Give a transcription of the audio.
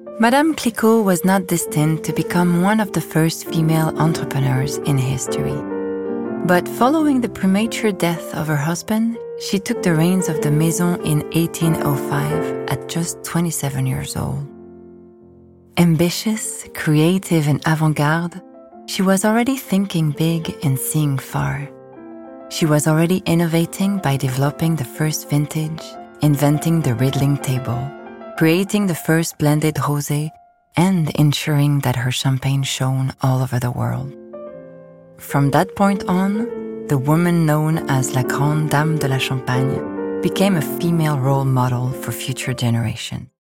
Madame Clicquot was not destined to become one of the first female entrepreneurs in history. But following the premature death of her husband, she took the reins of the Maison in 1805 at just 27 years old. Ambitious, creative, and avant-garde, she was already thinking big and seeing far. She was already innovating by developing the first vintage, inventing the riddling table, creating the first blended rosé, and ensuring that her champagne shone all over the world. From that point on, the woman known as La Grande Dame de la Champagne became a female role model for future generations.